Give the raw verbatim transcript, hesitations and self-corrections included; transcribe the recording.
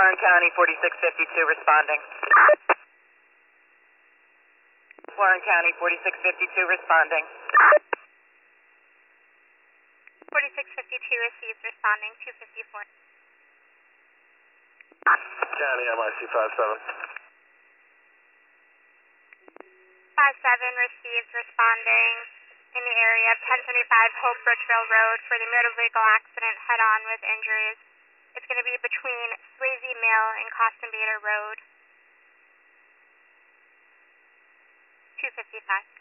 Warren County forty-six fifty-two responding. Warren County forty-six fifty-two responding. forty-six fifty-two received, responding two fifty-four. County M I C five seven. five seven received, responding in the area of ten seventy-five Hope Bridgeville Road for the motor vehicle accident head-on with injuries. It's going to be between Swayze Mill and Costenbader Road. two fifty-five.